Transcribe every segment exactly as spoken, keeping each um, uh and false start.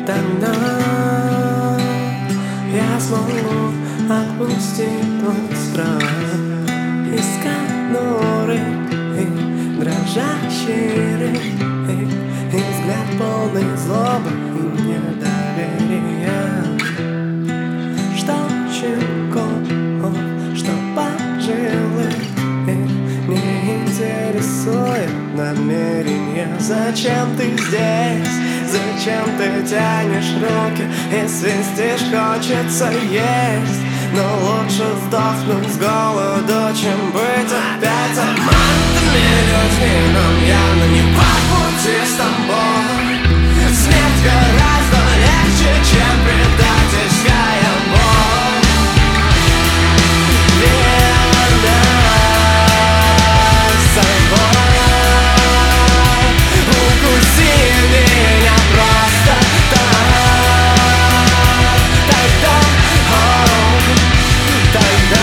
тогда я смогу отпустить тот страх, из которых и дрожащий рык, и взгляд полный злобы и недоверия. Что щенков, что пожилых, не интересует намерения. Зачем ты здесь? Зачем ты тянешь руки и свистишь? Хочется есть, но лучше сдохнуть с голоду, чем быть опять обманутыми людьми. Нам явно не по пути с тобой. Смерть гораздо легче, чем предательская боль. Верно собой. Укуси меня просто так. Тогда, о, тогда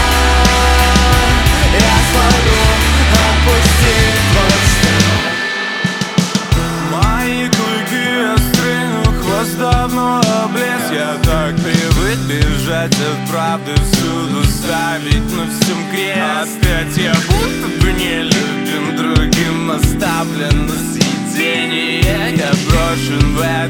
я смогу отпустить твой страх. Мои клыки остры, но хвост давно облез. Я так привык бежать от правды, всюду ставить на всем крест. Опять я будто бы не любим, другим оставлен на съедение. Я брошен в